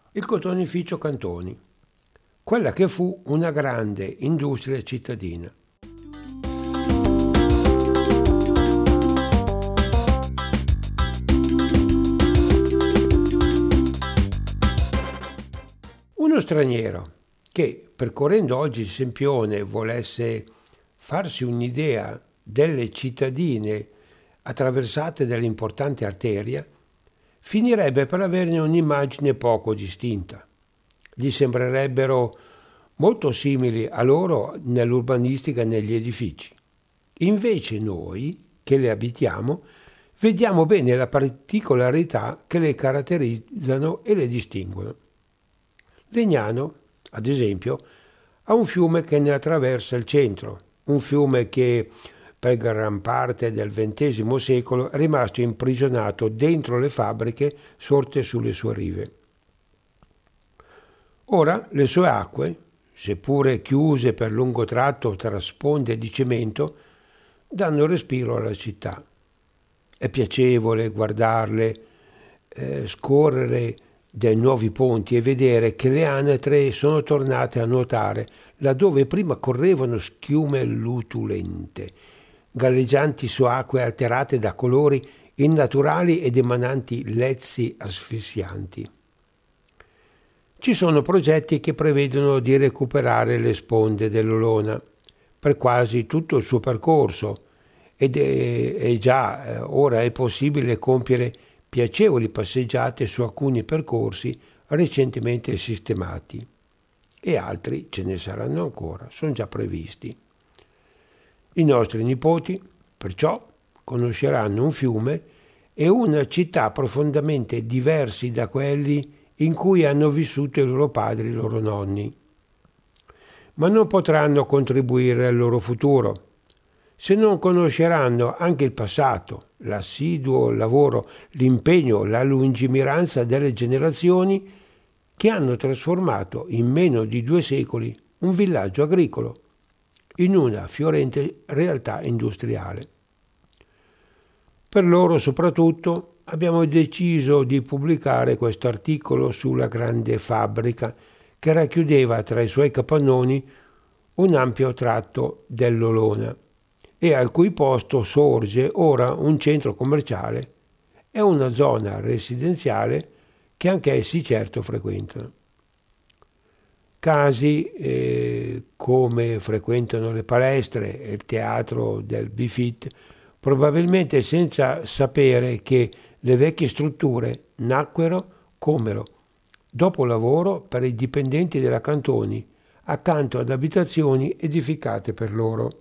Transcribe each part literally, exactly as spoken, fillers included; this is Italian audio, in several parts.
Il cotonificio Cantoni, quella che fu una grande industria cittadina. Uno straniero che, percorrendo oggi il Sempione, volesse farsi un'idea delle cittadine attraversate dall'importante arteria, finirebbe per averne un'immagine poco distinta. Gli sembrerebbero molto simili a loro nell'urbanistica e negli edifici. Invece noi, che le abitiamo, vediamo bene la particolarità che le caratterizzano e le distinguono. Legnano, ad esempio, ha un fiume che ne attraversa il centro, un fiume che per gran parte del ventesimo secolo è rimasto imprigionato dentro le fabbriche sorte sulle sue rive. Ora le sue acque, seppure chiuse per lungo tratto tra sponde di cemento, danno respiro alla città. È piacevole guardarle eh, scorrere dai nuovi ponti e vedere che le anatre sono tornate a nuotare laddove prima correvano schiume lutulente, galleggianti su acque alterate da colori innaturali ed emananti lezzi asfissianti. Ci sono progetti che prevedono di recuperare le sponde dell'Olona per quasi tutto il suo percorso ed è, è già eh, ora è possibile compiere piacevoli passeggiate su alcuni percorsi recentemente sistemati e altri ce ne saranno ancora, sono già previsti. I nostri nipoti, perciò, conosceranno un fiume e una città profondamente diversi da quelli in cui hanno vissuto i loro padri e i loro nonni. Ma non potranno contribuire al loro futuro se non conosceranno anche il passato, l'assiduo lavoro, l'impegno, la lungimiranza delle generazioni che hanno trasformato in meno di due secoli un villaggio agricolo in una fiorente realtà industriale. Per loro soprattutto abbiamo deciso di pubblicare questo articolo sulla grande fabbrica che racchiudeva tra i suoi capannoni un ampio tratto dell'Olona e al cui posto sorge ora un centro commerciale e una zona residenziale che anch'essi certo frequentano. Casi eh, come frequentano le palestre e il teatro del Bifit, probabilmente senza sapere che le vecchie strutture nacquero come dopo lavoro per i dipendenti della Cantoni, accanto ad abitazioni edificate per loro.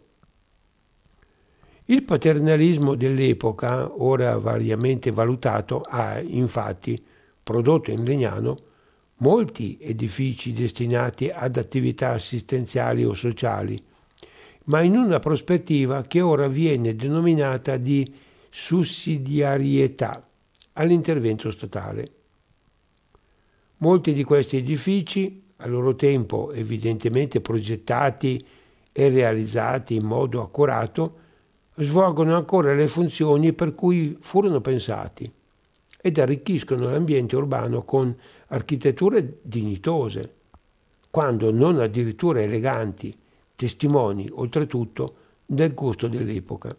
Il paternalismo dell'epoca, ora variamente valutato, ha infatti prodotto in Legnano molti edifici destinati ad attività assistenziali o sociali, ma in una prospettiva che ora viene denominata di sussidiarietà all'intervento statale. Molti di questi edifici, a loro tempo evidentemente progettati e realizzati in modo accurato, svolgono ancora le funzioni per cui furono pensati ed arricchiscono l'ambiente urbano con architetture dignitose, quando non addirittura eleganti, testimoni oltretutto del gusto dell'epoca.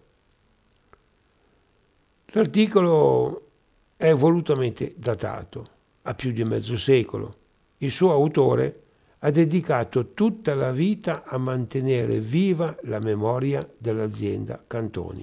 L'articolo è volutamente datato, a più di mezzo secolo. Il suo autore ha dedicato tutta la vita a mantenere viva la memoria dell'azienda Cantoni.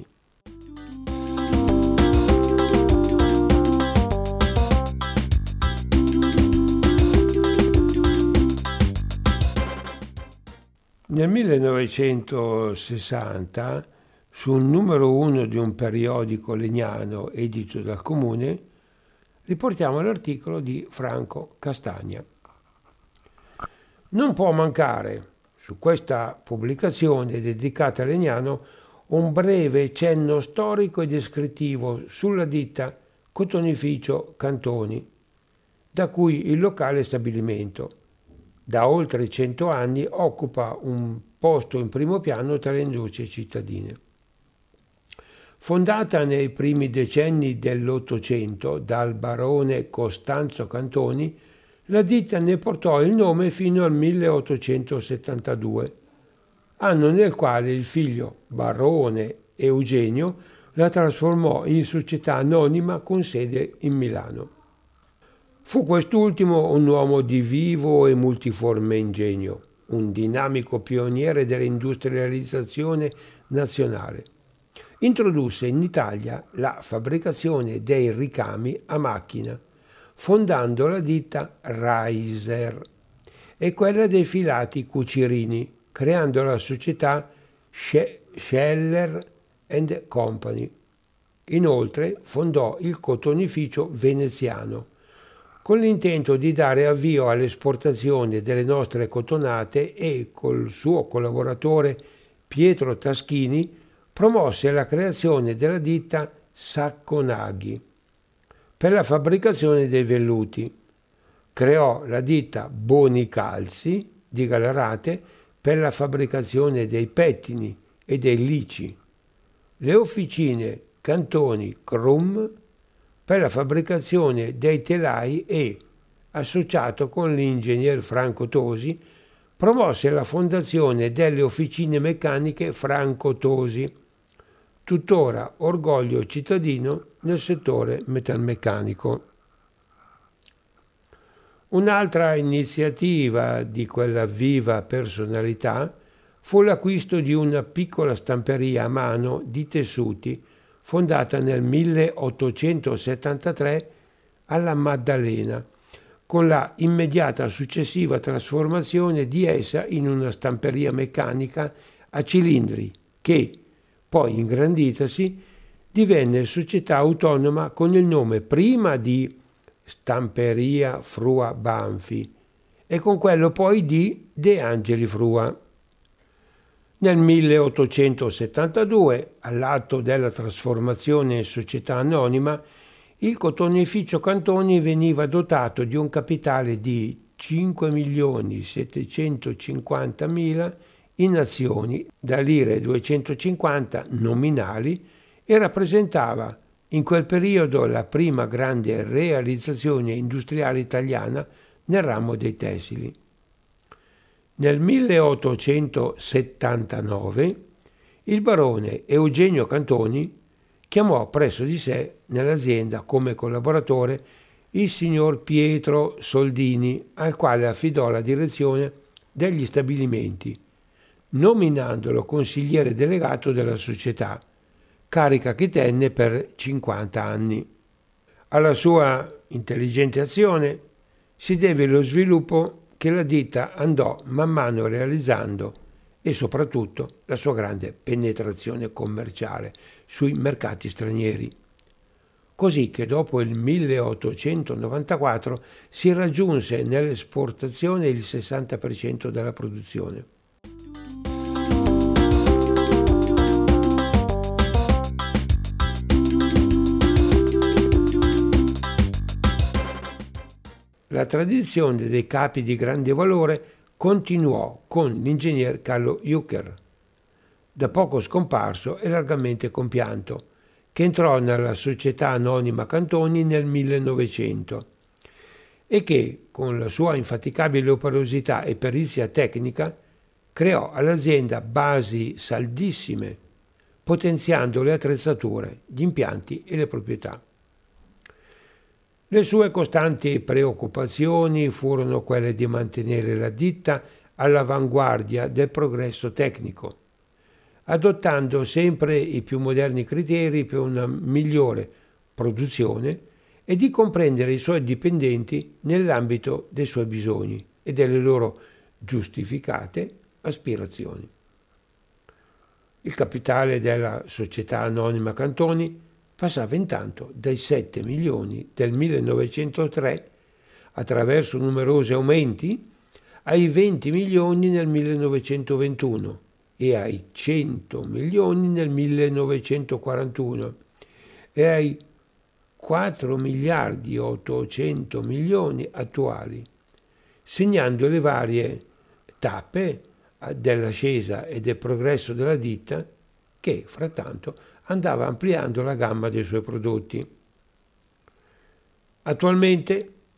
Nel millenovecentosessanta, sul numero uno di un periodico legnano edito dal comune, riportiamo l'articolo di Franco Castagna. Non può mancare, su questa pubblicazione dedicata a Legnano, un breve cenno storico e descrittivo sulla ditta Cotonificio Cantoni, da cui il locale stabilimento, da oltre cento anni, occupa un posto in primo piano tra le industrie cittadine. Fondata nei primi decenni dell'Ottocento dal barone Costanzo Cantoni, La ditta ne portò il nome fino al milleottocentosettantadue, anno nel quale il figlio barone Eugenio la trasformò in società anonima con sede in Milano. Fu quest'ultimo un uomo di vivo e multiforme ingegno, un dinamico pioniere dell'industrializzazione nazionale. Introdusse in Italia la fabbricazione dei ricami a macchina, fondando la ditta Reiser e quella dei filati cucirini, creando la società Scheller and Company. Inoltre fondò il cotonificio veneziano, con l'intento di dare avvio all'esportazione delle nostre cotonate e, col suo collaboratore Pietro Taschini, promosse la creazione della ditta Sacconaghi per la fabbricazione dei velluti. Creò la ditta Bonicalzi di Gallarate per la fabbricazione dei pettini e dei lici, le officine Cantoni Krum per la fabbricazione dei telai e, associato con l'ingegner Franco Tosi, promosse la fondazione delle officine meccaniche Franco Tosi, tuttora orgoglio cittadino nel settore metalmeccanico. Un'altra iniziativa di quella viva personalità fu l'acquisto di una piccola stamperia a mano di tessuti fondata nel milleottocentosettantatré alla Maddalena, con la immediata successiva trasformazione di essa in una stamperia meccanica a cilindri che, poi ingranditasi, divenne società autonoma con il nome prima di Stamperia Frua Banfi e con quello poi di De Angeli Frua. Nel milleottocentosettantadue, all'atto della trasformazione in società anonima, il cotonificio Cantoni veniva dotato di un capitale di cinque milioni settecentocinquantamila in azioni da lire duecentocinquanta nominali e rappresentava in quel periodo la prima grande realizzazione industriale italiana nel ramo dei tessili. Nel milleottocentosettantanove il barone Eugenio Cantoni chiamò presso di sé nell'azienda come collaboratore il signor Pietro Soldini, al quale affidò la direzione degli stabilimenti, nominandolo consigliere delegato della società, carica che tenne per cinquanta anni. Alla sua intelligente azione si deve lo sviluppo che la ditta andò man mano realizzando e soprattutto la sua grande penetrazione commerciale sui mercati stranieri. Così che dopo il milleottocentonovantaquattro si raggiunse nell'esportazione il sessanta per cento della produzione. La tradizione dei capi di grande valore continuò con l'ingegner Carlo Jucker, da poco scomparso e largamente compianto, che entrò nella società anonima Cantoni nel millenovecento e che, con la sua infaticabile operosità e perizia tecnica, creò all'azienda basi saldissime, potenziando le attrezzature, gli impianti e le proprietà. Le sue costanti preoccupazioni furono quelle di mantenere la ditta all'avanguardia del progresso tecnico, adottando sempre i più moderni criteri per una migliore produzione e di comprendere i suoi dipendenti nell'ambito dei suoi bisogni e delle loro giustificate aspirazioni. Il capitale della società anonima Cantoni passava intanto dai sette milioni del millenovecentotre, attraverso numerosi aumenti, ai venti milioni nel millenovecentoventuno e ai cento milioni nel millenovecentoquarantuno e ai quattro miliardi e ottocento milioni attuali, segnando le varie tappe dell'ascesa e del progresso della ditta che, frattanto, andava ampliando la gamma dei suoi prodotti. Attualmente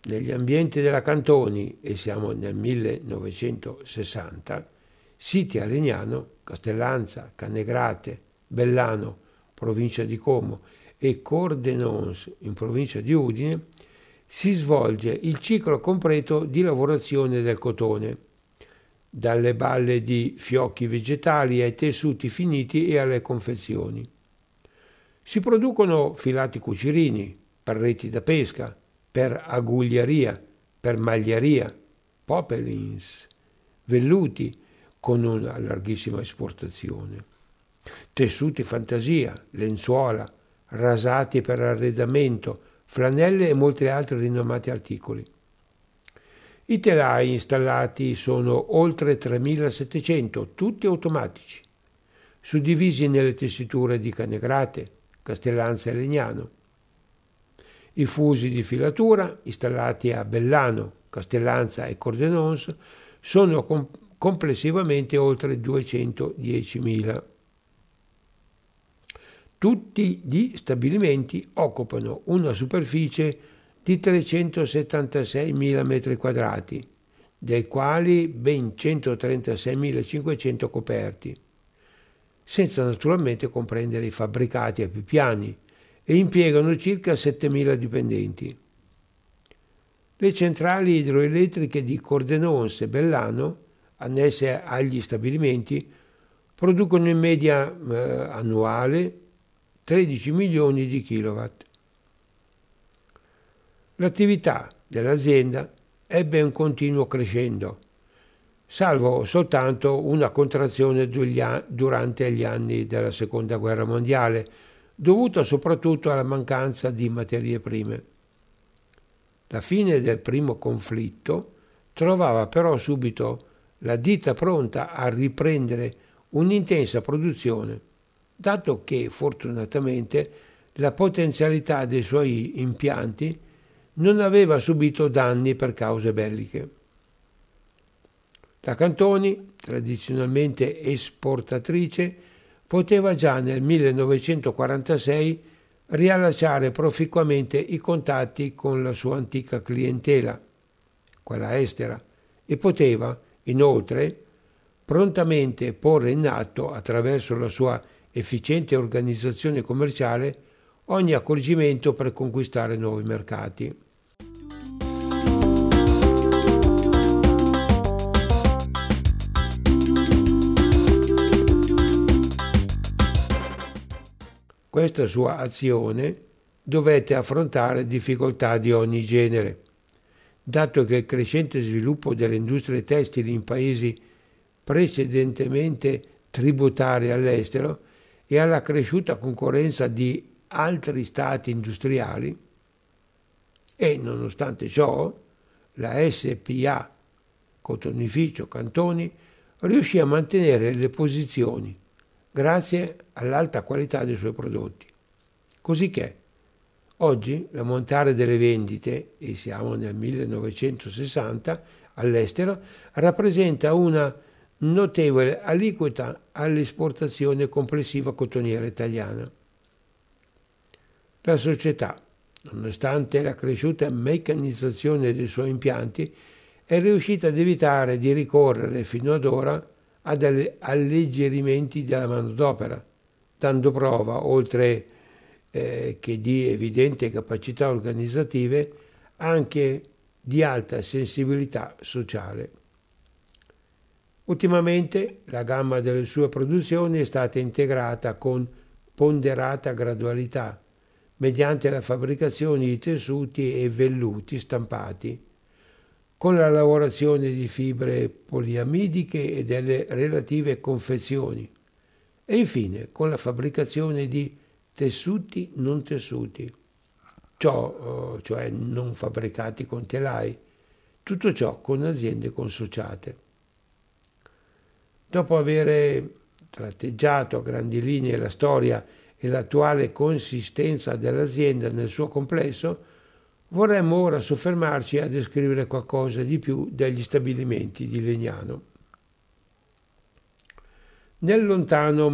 negli ambienti della Cantoni, e siamo nel millenovecentosessanta, siti a Legnano, Castellanza, Cannegrate, Bellano, provincia di Como, e Cordenons, in provincia di Udine, si svolge il ciclo completo di lavorazione del cotone, dalle balle di fiocchi vegetali ai tessuti finiti e alle confezioni. Si producono filati cucirini, per reti da pesca, per agugliaria, per magliaria, popelins, velluti, con una larghissima esportazione, tessuti fantasia, lenzuola, rasati per arredamento, flanelle e molti altri rinomati articoli. I telai installati sono oltre tremilasettecento, tutti automatici, suddivisi nelle tessiture di Cannegrate, Castellanza e Legnano. I fusi di filatura, installati a Bellano, Castellanza e Cordenons, sono com- complessivamente oltre duecentodiecimila. Tutti gli stabilimenti occupano una superficie di trecentosettantaseimila metri quadrati, dei quali ben centotrentaseimilacinquecento coperti, senza naturalmente comprendere i fabbricati a più piani, e impiegano circa settemila dipendenti. Le centrali idroelettriche di Cordenons e Bellano, annesse agli stabilimenti, producono in media eh, annuale tredici milioni di kilowatt. L'attività dell'azienda ebbe un continuo crescendo, salvo soltanto una contrazione durante gli anni della Seconda Guerra Mondiale, dovuta soprattutto alla mancanza di materie prime. La fine del primo conflitto trovava però subito la ditta pronta a riprendere un'intensa produzione, dato che fortunatamente la potenzialità dei suoi impianti non aveva subito danni per cause belliche. La Cantoni, tradizionalmente esportatrice, poteva già nel millenovecentoquarantasei riallacciare proficuamente i contatti con la sua antica clientela, quella estera, e poteva, inoltre, prontamente porre in atto, attraverso la sua efficiente organizzazione commerciale, ogni accorgimento per conquistare nuovi mercati. Questa sua azione dovette affrontare difficoltà di ogni genere, dato che il crescente sviluppo delle industrie tessili in paesi precedentemente tributari all'estero e alla cresciuta concorrenza di altri stati industriali, e nonostante ciò la S P A Cotonificio Cantoni riuscì a mantenere le posizioni grazie all'alta qualità dei suoi prodotti. Cosicché oggi l'ammontare delle vendite, e siamo nel millenovecentosessanta, all'estero, rappresenta una notevole aliquota all'esportazione complessiva cotoniera italiana. La società, nonostante la cresciuta meccanizzazione dei suoi impianti, è riuscita ad evitare di ricorrere fino ad ora ad alleggerimenti della manodopera, dando prova, oltre eh, che di evidenti capacità organizzative, anche di alta sensibilità sociale. Ultimamente la gamma delle sue produzioni è stata integrata con ponderata gradualità, mediante la fabbricazione di tessuti e velluti stampati, con la lavorazione di fibre poliamidiche e delle relative confezioni, e infine con la fabbricazione di tessuti non tessuti, ciò, cioè non fabbricati con telai, tutto ciò con aziende consociate. Dopo aver tratteggiato a grandi linee la storia e l'attuale consistenza dell'azienda nel suo complesso, vorremmo ora soffermarci a descrivere qualcosa di più degli stabilimenti di Legnano. Nel lontano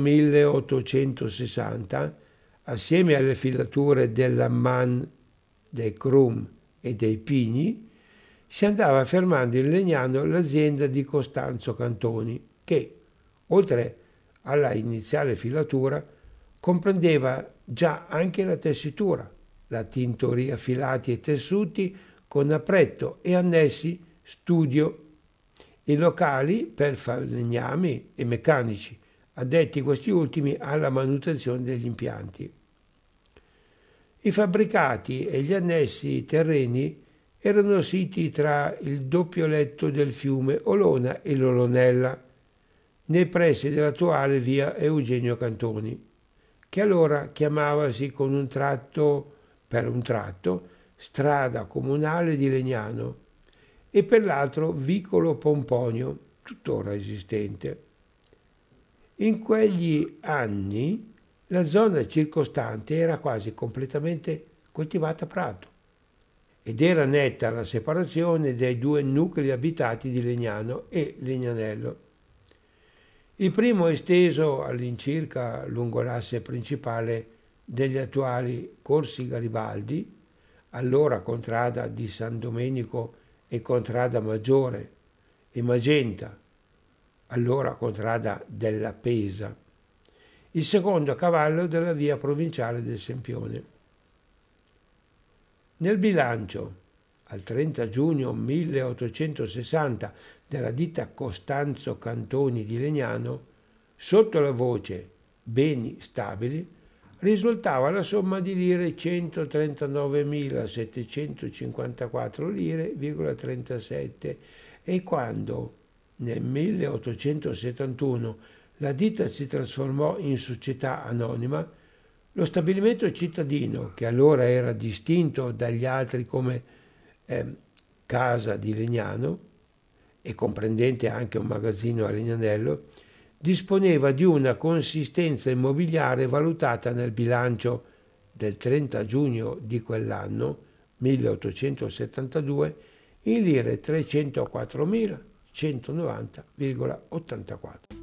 milleottocentosessanta, assieme alle filature della Mann, dei Krum e dei pini, si andava fermando in Legnano l'azienda di Costanzo Cantoni, che, oltre alla iniziale filatura, comprendeva già anche la tessitura, la tintoria filati e tessuti con appretto e annessi studio, i locali per falegnami e meccanici, addetti questi ultimi alla manutenzione degli impianti. I fabbricati e gli annessi terreni erano siti tra il doppio letto del fiume Olona e l'Olonella, nei pressi dell'attuale via Eugenio Cantoni, che allora chiamavasi con un tratto, per un tratto, strada comunale di Legnano e per l'altro vicolo Pomponio, tuttora esistente. In quegli anni la zona circostante era quasi completamente coltivata a prato ed era netta la separazione dei due nuclei abitati di Legnano e Legnanello. Il primo esteso all'incirca lungo l'asse principale degli attuali Corsi Garibaldi, allora contrada di San Domenico e contrada Maggiore, e Magenta, allora contrada della Pesa. Il secondo a cavallo della via provinciale del Sempione. Nel bilancio, al trenta giugno milleottocentosessanta, della ditta Costanzo Cantoni di Legnano, sotto la voce beni stabili, risultava la somma di lire centotrentanovemilasettecentocinquantaquattro lire, trentasette, e quando nel milleottocentosettantuno la ditta si trasformò in società anonima, lo stabilimento cittadino, che allora era distinto dagli altri come eh, Casa di Legnano e comprendente anche un magazzino a Legnanello, disponeva di una consistenza immobiliare valutata nel bilancio del trenta giugno di quell'anno, milleottocentosettantadue, in lire trecentoquattromilacentonovanta virgola ottantaquattro.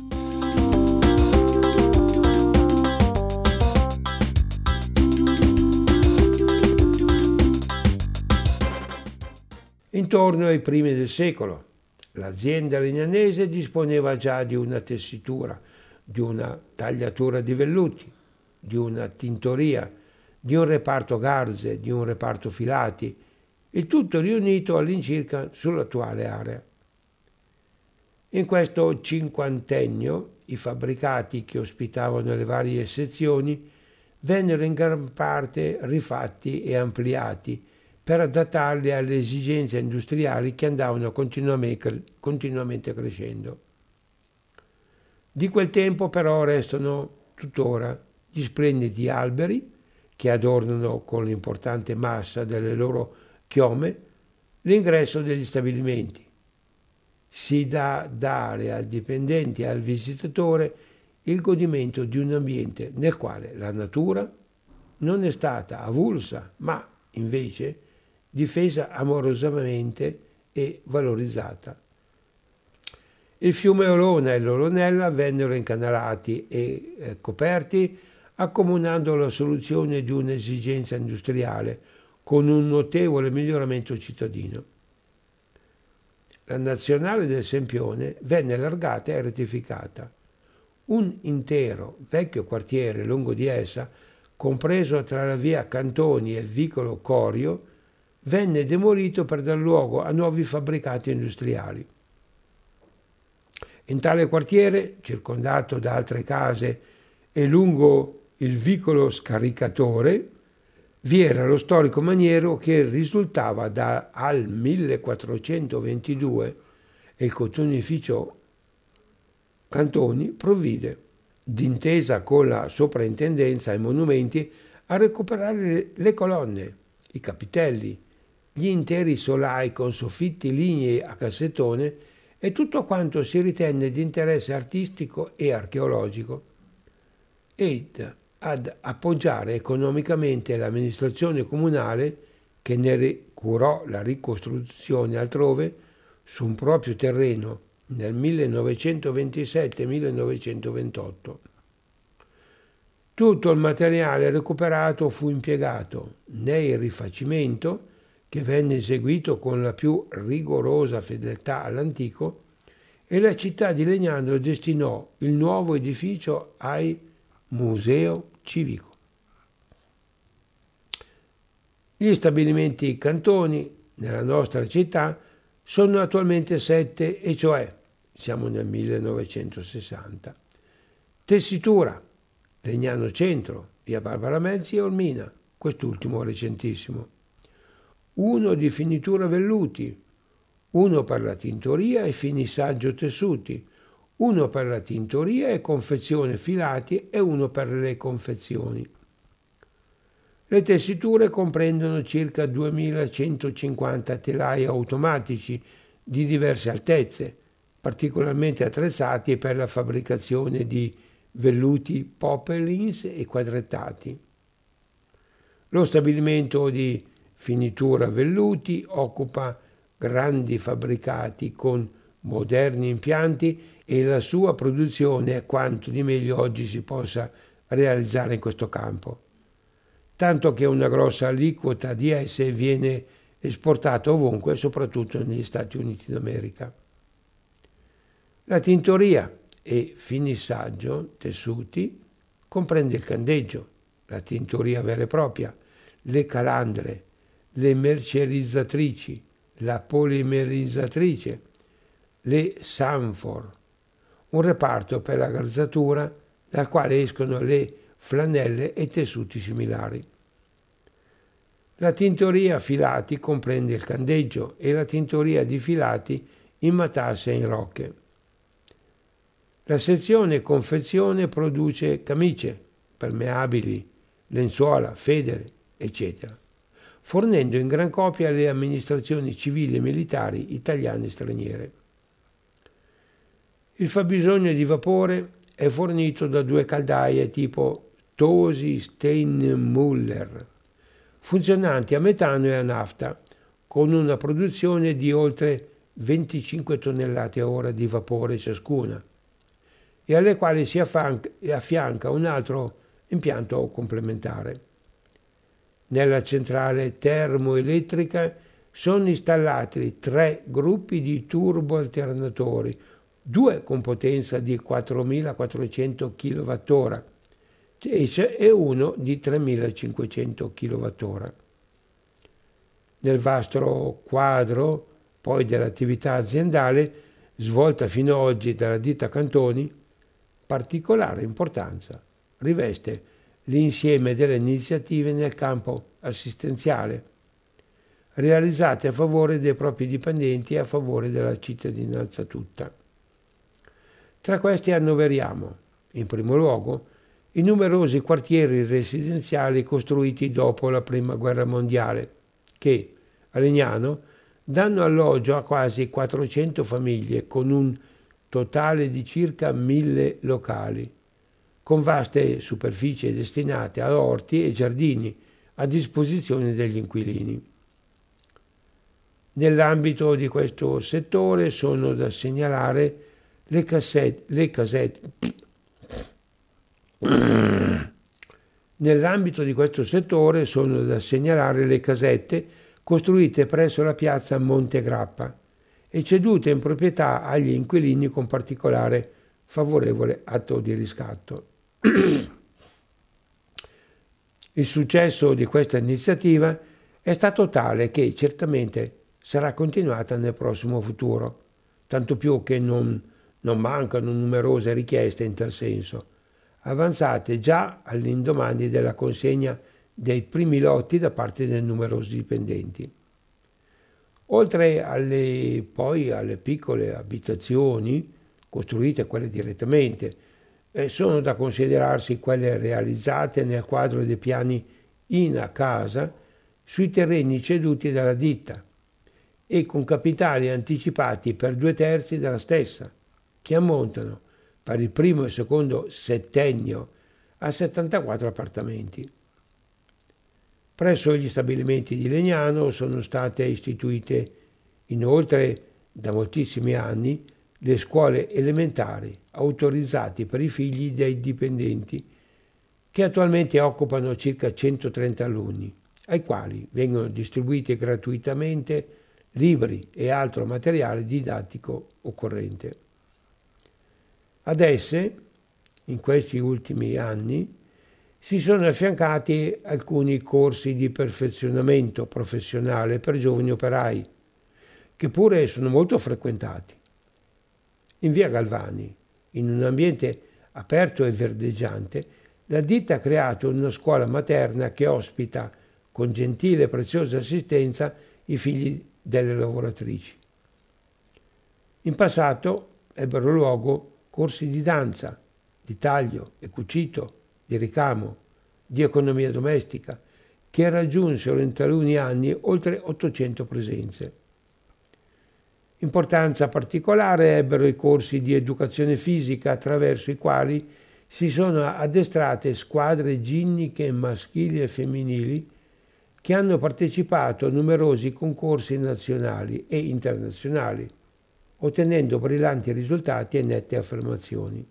Intorno ai primi del secolo, l'azienda legnanese disponeva già di una tessitura, di una tagliatura di velluti, di una tintoria, di un reparto garze, di un reparto filati, il tutto riunito all'incirca sull'attuale area. In questo cinquantennio i fabbricati che ospitavano le varie sezioni vennero in gran parte rifatti e ampliati per adattarli alle esigenze industriali che andavano continuamente, continuamente crescendo. Di quel tempo però restano tuttora gli splendidi alberi che adornano con l'importante massa delle loro chiome l'ingresso degli stabilimenti. Si dà dare al dipendente e al visitatore il godimento di un ambiente nel quale la natura non è stata avulsa, ma invece difesa amorosamente e valorizzata. Il fiume Olona e l'Olonella vennero incanalati e eh, coperti, accomunando la soluzione di un'esigenza industriale con un notevole miglioramento cittadino. La nazionale del Sempione venne allargata e rettificata. Un intero vecchio quartiere lungo di essa, compreso tra la via Cantoni e il vicolo Corio, venne demolito per dar luogo a nuovi fabbricati industriali. In tale quartiere, circondato da altre case e lungo il vicolo Scaricatore, vi era lo storico maniero che risultava da, al millequattrocentoventidue e il cotonificio Cantoni provvide, d'intesa con la soprintendenza ai monumenti, a recuperare le colonne, i capitelli, gli interi solai con soffitti lignei a cassettone e tutto quanto si ritenne di interesse artistico e archeologico, ed ad appoggiare economicamente l'amministrazione comunale che ne curò la ricostruzione altrove su un proprio terreno nel millenovecentoventisette millenovecentoventotto. Tutto il materiale recuperato fu impiegato nel rifacimento che venne eseguito con la più rigorosa fedeltà all'antico, e la città di Legnano destinò il nuovo edificio ai Museo Civico. Gli stabilimenti cantoni nella nostra città sono attualmente sette, e cioè, siamo nel millenovecentosessanta, Tessitura, Legnano Centro, via Barbara Melzi e Olmina, quest'ultimo recentissimo. Uno di finitura velluti, uno per la tintoria e finissaggio tessuti, uno per la tintoria e confezione filati e uno per le confezioni. Le tessiture comprendono circa duemilacentocinquanta telai automatici di diverse altezze, particolarmente attrezzati per la fabbricazione di velluti poplins e quadrettati. Lo stabilimento di finitura velluti occupa grandi fabbricati con moderni impianti e la sua produzione è quanto di meglio oggi si possa realizzare in questo campo, tanto che una grossa aliquota di esse viene esportata ovunque, soprattutto negli Stati Uniti d'America. La tintoria e finissaggio tessuti comprende il candeggio, la tintoria vera e propria, le calandre, le mercerizzatrici, la polimerizzatrice, le sanfor, un reparto per la garzatura dal quale escono le flanelle e tessuti similari. La tintoria filati comprende il candeggio e la tintoria di filati in matassa e in rocche. La sezione confezione produce camicie, permeabili, lenzuola, federe, eccetera, fornendo in gran copia alle amministrazioni civili e militari italiane e straniere. Il fabbisogno di vapore è fornito da due caldaie tipo Tosi Steinmüller, funzionanti a metano e a nafta, con una produzione di oltre venticinque tonnellate a ora di vapore ciascuna, e alle quali si affianca un altro impianto complementare. Nella centrale termoelettrica sono installati tre gruppi di turboalternatori, due con potenza di quattromilaquattrocento chilowattora e uno di tremilacinquecento chilowattora. Nel vasto quadro poi dell'attività aziendale svolta fino ad oggi dalla ditta Cantoni, particolare importanza riveste l'insieme delle iniziative nel campo assistenziale, realizzate a favore dei propri dipendenti e a favore della cittadinanza tutta. Tra questi annoveriamo, in primo luogo, i numerosi quartieri residenziali costruiti dopo la Prima Guerra Mondiale, che, a Legnano, danno alloggio a quasi quattrocento famiglie con un totale di circa mille locali, con vaste superfici destinate a orti e giardini a disposizione degli inquilini. Nell'ambito di questo settore sono da segnalare le cassette, le casette. Nell'ambito di questo settore sono da segnalare le casette costruite presso la piazza Montegrappa e cedute in proprietà agli inquilini con particolare favorevole atto di riscatto. Il successo di questa iniziativa è stato tale che certamente sarà continuata nel prossimo futuro, tanto più che non, non mancano numerose richieste in tal senso, avanzate già all'indomani della consegna dei primi lotti da parte dei numerosi dipendenti. Oltre alle, poi alle piccole abitazioni, costruite quelle direttamente, eh, sono da considerarsi quelle realizzate nel quadro dei piani in a casa sui terreni ceduti dalla ditta e con capitali anticipati per due terzi della stessa, che ammontano per il primo e il secondo settennio a settantaquattro appartamenti. Presso gli stabilimenti di Legnano sono state istituite inoltre da moltissimi anni le scuole elementari autorizzate per i figli dei dipendenti, che attualmente occupano circa centotrenta alunni ai quali vengono distribuiti gratuitamente libri e altro materiale didattico occorrente. Ad esse, in questi ultimi anni, si sono affiancati alcuni corsi di perfezionamento professionale per giovani operai, che pure sono molto frequentati. In via Galvani, in un ambiente aperto e verdeggiante, la ditta ha creato una scuola materna che ospita con gentile e preziosa assistenza i figli delle lavoratrici. In passato ebbero luogo corsi di danza, di taglio e cucito, di ricamo, di economia domestica, che raggiunsero in taluni anni oltre ottocento presenze. Importanza particolare ebbero i corsi di educazione fisica attraverso i quali si sono addestrate squadre ginniche maschili e femminili che hanno partecipato a numerosi concorsi nazionali e internazionali, ottenendo brillanti risultati e nette affermazioni.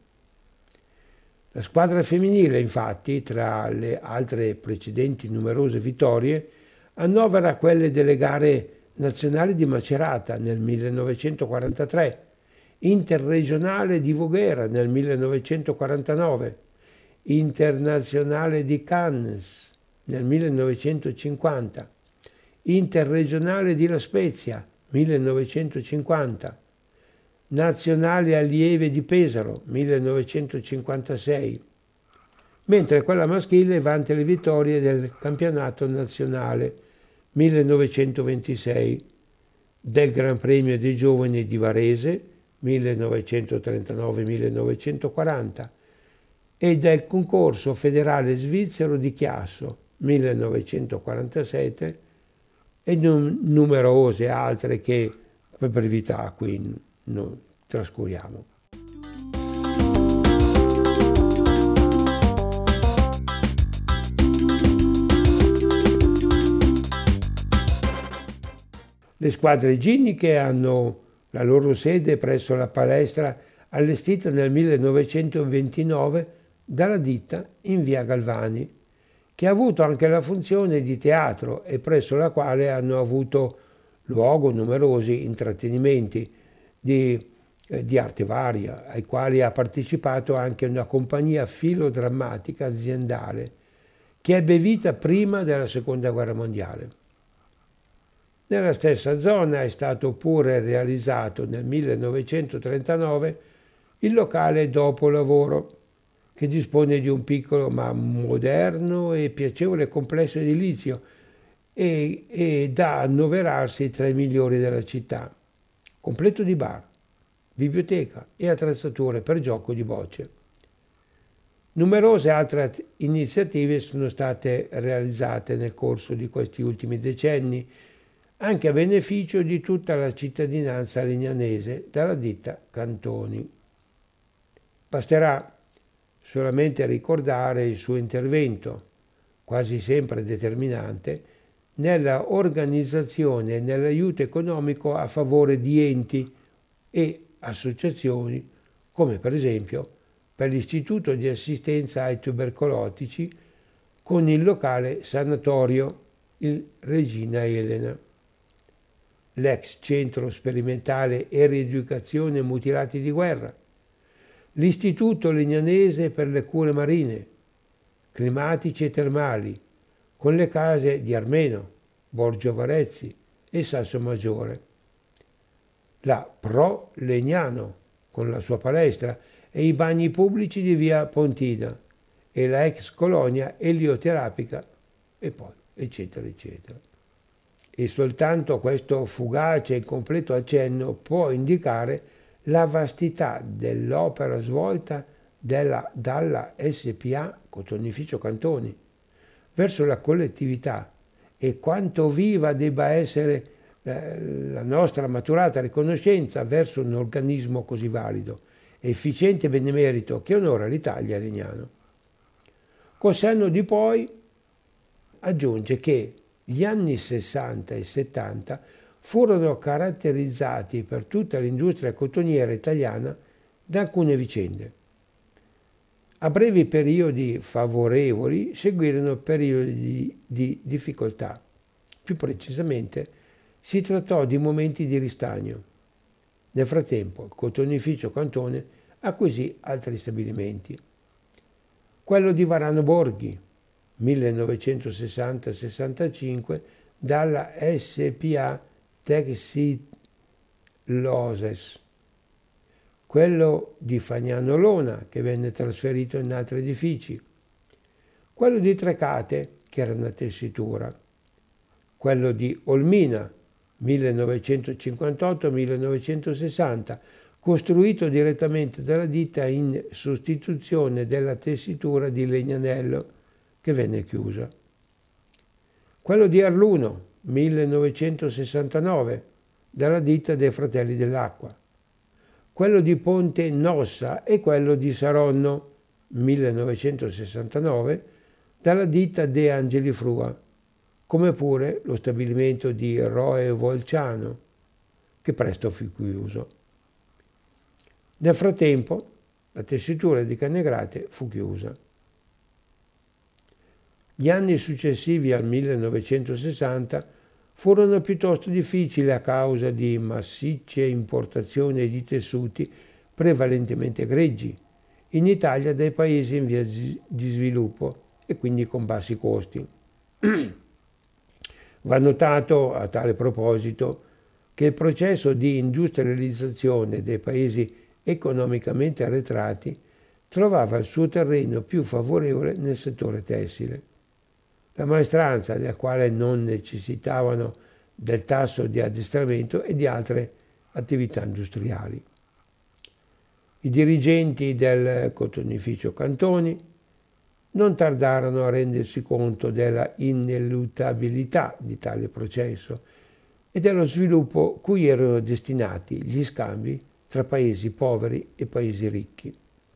La squadra femminile, infatti, tra le altre precedenti numerose vittorie, annovera quelle delle gare nazionali di Macerata nel millenovecentoquarantatré, interregionale di Voghera nel millenovecentoquarantanove, internazionale di Cannes nel millenovecentocinquanta, interregionale di La Spezia millenovecentocinquanta, nazionale allieve di Pesaro millenovecentocinquantasei, mentre quella maschile vanta le vittorie del campionato nazionale millenovecentoventisei, del Gran Premio dei Giovani di Varese millenovecentotrentanove millenovecentoquaranta e del concorso federale svizzero di Chiasso millenovecentoquarantasette e num- numerose altre che per brevità qui non trascuriamo. Le squadre ginniche hanno la loro sede presso la palestra allestita nel millenovecentoventinove dalla ditta in via Galvani, che ha avuto anche la funzione di teatro e presso la quale hanno avuto luogo numerosi intrattenimenti di, eh, di arte varia, ai quali ha partecipato anche una compagnia filodrammatica aziendale che ebbe vita prima della Seconda Guerra Mondiale. Nella stessa zona è stato pure realizzato nel millenovecentotrentanove il locale Dopolavoro, che dispone di un piccolo ma moderno e piacevole complesso edilizio e, e da annoverarsi tra i migliori della città, completo di bar, biblioteca e attrezzature per gioco di bocce. Numerose altre iniziative sono state realizzate nel corso di questi ultimi decenni, anche a beneficio di tutta la cittadinanza legnanese dalla ditta Cantoni. Basterà solamente ricordare il suo intervento, quasi sempre determinante, nella organizzazione e nell'aiuto economico a favore di enti e associazioni, come per esempio per l'Istituto di assistenza ai tubercolotici con il locale sanatorio il Regina Elena, l'ex centro sperimentale e rieducazione mutilati di guerra, l'Istituto Legnanese per le cure marine, climatici e termali, con le case di Armeno, Borgio Varezzi e Sasso Maggiore, la Pro Legnano con la sua palestra e i bagni pubblici di via Pontina e la ex colonia elioterapica e poi eccetera eccetera. E soltanto questo fugace e completo accenno può indicare la vastità dell'opera svolta della, dalla S P A Cotonificio Cantoni verso la collettività e quanto viva debba essere eh, la nostra maturata riconoscenza verso un organismo così valido, efficiente e benemerito che onora l'Italia Legnano. Col senno di poi aggiunge che gli anni sessanta e settanta furono caratterizzati per tutta l'industria cotoniera italiana da alcune vicende. A brevi periodi favorevoli seguirono periodi di, di difficoltà. Più precisamente, si trattò di momenti di ristagno. Nel frattempo, il cotonificio Cantone acquisì altri stabilimenti. Quello di Varano Borghi, millenovecentosessanta sessantacinque, dalla S P A Textiloses. Quello di Fagnano Lona, che venne trasferito in altri edifici. Quello di Trecate, che era una tessitura. Quello di Olmina, millenovecentocinquantotto millenovecentosessanta, costruito direttamente dalla ditta in sostituzione della tessitura di Legnanello, che venne chiusa. Quello di Arluno, millenovecentosessantanove, dalla ditta dei Fratelli dell'Acqua. Quello di Ponte Nossa e quello di Saronno, millenovecentosessantanove, dalla ditta De Angeli Frua, come pure lo stabilimento di Roe Volciano, che presto fu chiuso. Nel frattempo, la tessitura di Cannegrate fu chiusa. Gli anni successivi al millenovecentosessanta furono piuttosto difficili a causa di massicce importazioni di tessuti prevalentemente greggi in Italia dai paesi in via di sviluppo e quindi con bassi costi. Va notato a tale proposito che il processo di industrializzazione dei paesi economicamente arretrati trovava il suo terreno più favorevole nel settore tessile. La maestranza, della quale non necessitavano del tasso di addestramento e di altre attività industriali. I dirigenti del cotonificio Cantoni non tardarono a rendersi conto della ineluttabilità di tale processo e dello sviluppo cui erano destinati gli scambi tra paesi poveri e paesi ricchi.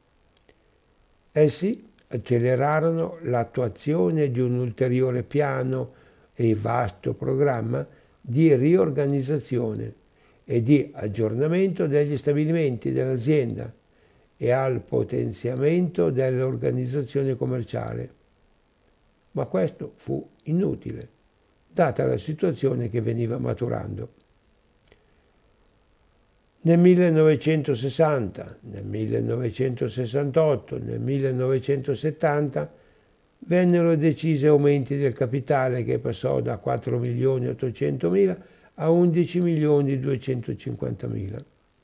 Essi accelerarono l'attuazione di un ulteriore piano e vasto programma di riorganizzazione e di aggiornamento degli stabilimenti dell'azienda e al potenziamento dell'organizzazione commerciale. Ma questo fu inutile, data la situazione che veniva maturando. Nel millenovecentosessanta, nel millenovecentosessantotto, nel millenovecentosettanta vennero decisi aumenti del capitale che passò da quattro milioni ottocentomila a undici milioni duecentocinquantamila.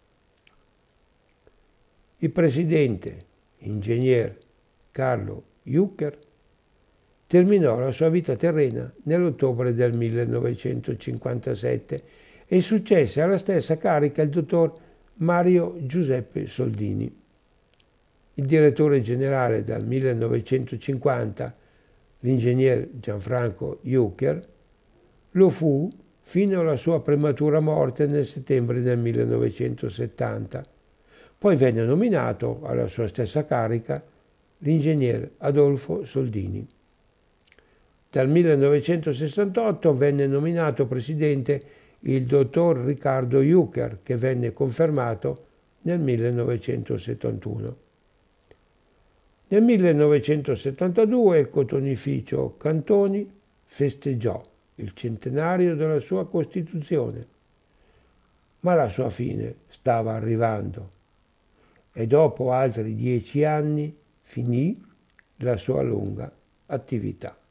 Il presidente, ingegner Carlo Jucker, terminò la sua vita terrena nell'ottobre del millenovecentocinquantasette e successe alla stessa carica il dottor Mario Giuseppe Soldini. Il direttore generale dal millenovecentocinquanta, l'ingegner Gianfranco Jucker, lo fu fino alla sua prematura morte nel settembre del millenovecentosettanta. Poi venne nominato alla sua stessa carica l'ingegner Adolfo Soldini. Dal millenovecentosessantotto venne nominato presidente il dottor Riccardo Jucker, che venne confermato nel millenovecentosettantuno. Nel millenovecentosettantadue il cotonificio Cantoni festeggiò il centenario della sua costituzione, ma la sua fine stava arrivando e dopo altri dieci anni finì la sua lunga attività.